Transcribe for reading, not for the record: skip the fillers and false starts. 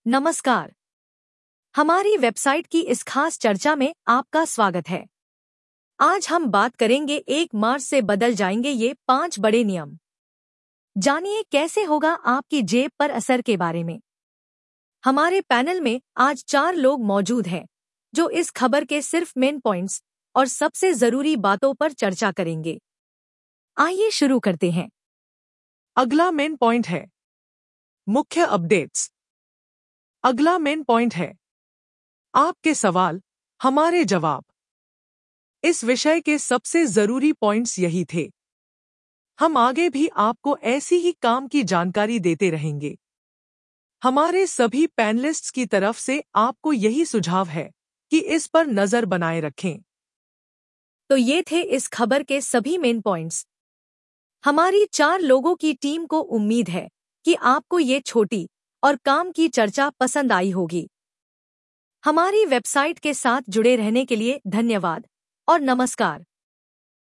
नमस्कार। हमारी वेबसाइट की इस खास चर्चा में आपका स्वागत है। आज हम बात करेंगे 1 मार्च से बदल जाएंगे ये 5 बड़े नियम। जानिए कैसे होगा आपकी जेब पर असर के बारे में। हमारे पैनल में आज 4 लोग मौजूद हैं जो इस खबर के सिर्फ मेन पॉइंट्स और सबसे जरूरी बातों पर चर्चा करेंगे। आइए शुरू करते हैं। अगला मेन पॉइंट है मुख्य अपडेट्स। अगला मेन पॉइंट है आपके सवाल, हमारे जवाब। इस विषय के सबसे जरूरी पॉइंट्स यही थे। हम आगे भी आपको ऐसी ही काम की जानकारी देते रहेंगे। हमारे सभी पैनलिस्ट्स की तरफ से आपको यही सुझाव है कि इस पर नजर बनाए रखें। तो ये थे इस खबर के सभी मेन पॉइंट्स। हमारी 4 लोगों की टीम को उम्मीद है कि आपको ये छोटी और काम की चर्चा पसंद आई होगी। हमारी वेबसाइट के साथ जुड़े रहने के लिए धन्यवाद और नमस्कार।